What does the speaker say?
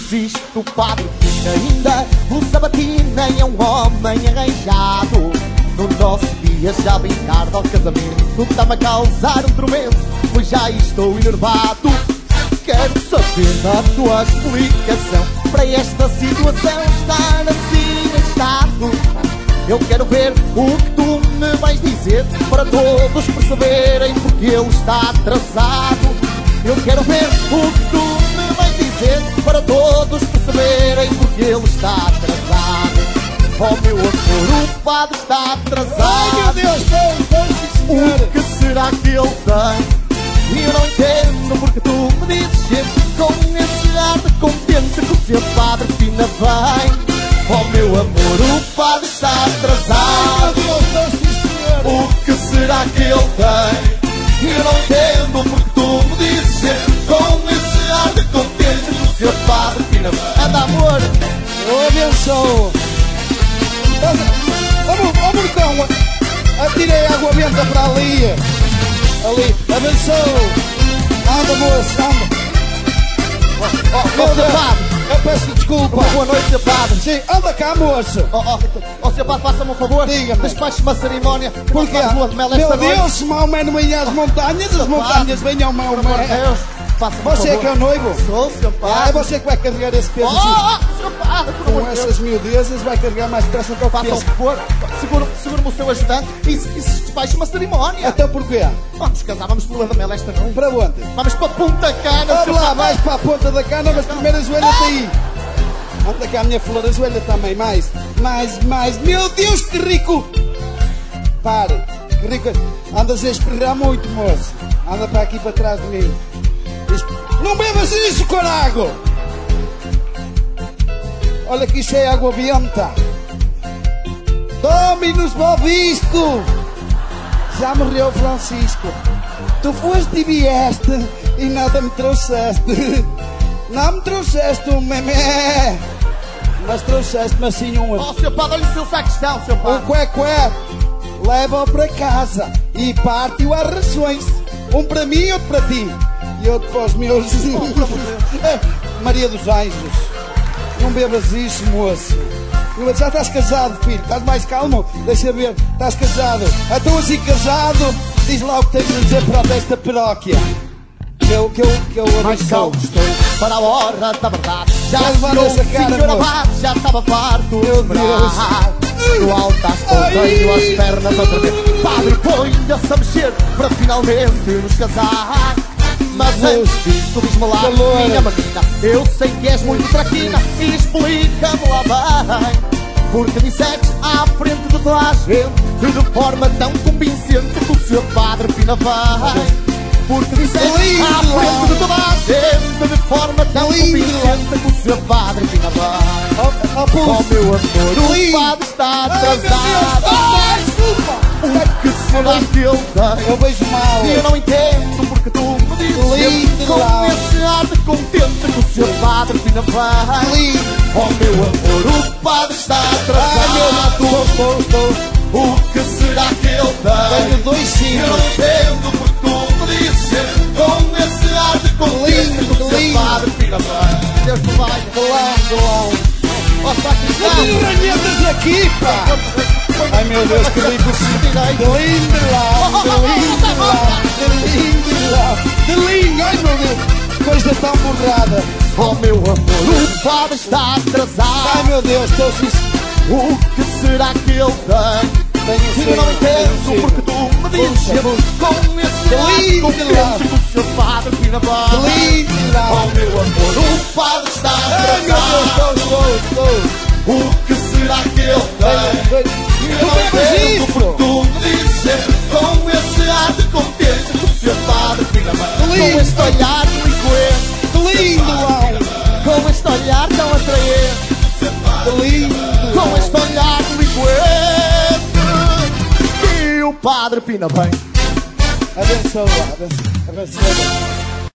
existe o Padre Pina ainda. O Sabatina é um homem arranjado. No nosso dia já bem tarde ao casamento, está-me a causar um tormento, pois já estou enervado. Quero saber a tua explicação para esta situação estar assim em estado. Eu quero ver o que tu me vais dizer para todos perceberem porque ele está atrasado. Eu quero ver o que tu me vais dizer para todos perceberem porque ele está atrasado. Oh meu amor, o padre está atrasado. Ai meu Deus, o que será que ele tem? E eu não entendo porque tu me dizes sempre com esse ar de contente que o seu Padre Pina vem. Oh meu amor, o padre está atrasado. O que será que ele tem? E eu não entendo porque tu me dizes sempre com esse ar de contente que o seu Padre Pina vem. Anda amor, eu abençoo. Ó Morcão, atirei água benta para ali. Ali, abençoo. Anda moço, anda. Meu Padre, eu peço desculpa. Boa noite, seu Padre. Sim, anda cá moço. Seu Padre, faça-me um favor. Diga-me. Despache uma cerimónia. Porque, meu Deus, Maomé não vem às montanhas. As montanhas vêm ao Maomé. Você é que é o noivo? Sou, seu Padre. É você que vai carregar esse peso seu Padre, com essas miudezas vai carregar mais depressa que eu faça um favor, segure-me o seu ajudante e despache uma cerimónia. Então porquê? Vamos casar, vamos pelo Lamela esta noite. Para onde? Vamos para Punta Cana. Vamos lá, vais para a ponta da cana, mas primeiro ajoelha-te aí. Anda cá a minha flor, ajoelha também, mais. Meu Deus, que rico! Pare, que rico. Andas a esperar muito, moço. Anda para aqui para trás de mim. Não bebas isso, corago! Olha que isso é água benta. Tome-nos Bobisco! Já morreu Francisco. Tu foste e vieste e nada me trouxeste. Não me trouxeste um memé, mas trouxeste-me assim um... Oh, seu Padre, olha o seu sacristão, seu Padre. Um cué-cué. Leva-o para casa e parte-o às rações. Um para mim e outro para ti. E outro para os meus... Maria dos Anjos. Não bebas isso, moço. Já estás casado, filho. Estás mais calmo? Deixa ver. Estás casado. Então assim casado, diz lá o que tens a dizer para esta paróquia. Que eu mais calmo estou para a hora da verdade. Já levar essa cara, senhor abade, já estava farto. Meu Deus. No altar estou as pernas outra vez. Padre, põe-se a mexer para finalmente nos casar. Mas antes disso, diz-me lá, minha menina, eu sei que és muito traquina e explica-me lá bem. Porque disseste à frente de toda a gente de forma tão convincente que o seu Padre Pina vai. Porque disseste à frente de toda a gente de forma tão convincente que o seu Padre Pina vai. Oh meu amor, o Padre está atrasado. O que será que ele tem? Eu vejo mal. E eu não entendo porque tu me dizes com esse ar de contente que o seu Padre Pina vai. Oh meu amor, o Padre está atrasado. O que será que ele tem? Tenho dois sinos. Eu não entendo porque tu me dizes com esse ar de contente que o seu Padre Pina vai. Deus te vai. Galão. Ó sacristão. Não tenho ranhetas aqui, pá. Ai meu Deus, que lindo. De lindo lá. Ai meu Deus. Coisa tão borrada. Oh meu amor, o Padre está atrasado. Ai meu Deus, estou assim. O que será que ele tem? Eu não entendo porque tu me dizes com esse ar contente que o seu Padre Pina vai. Oh meu amor, o Padre está atrasado. O que será que ele tem? Eu não entendo porque tu me dizes com esse ar de contente que o seu Padre Pina vai. Com este olhar delinquente. Que lindo, com este olhar tão atraente. Que lindo. Com este olhar delinquente. E o Padre Pina vem. Abençoa.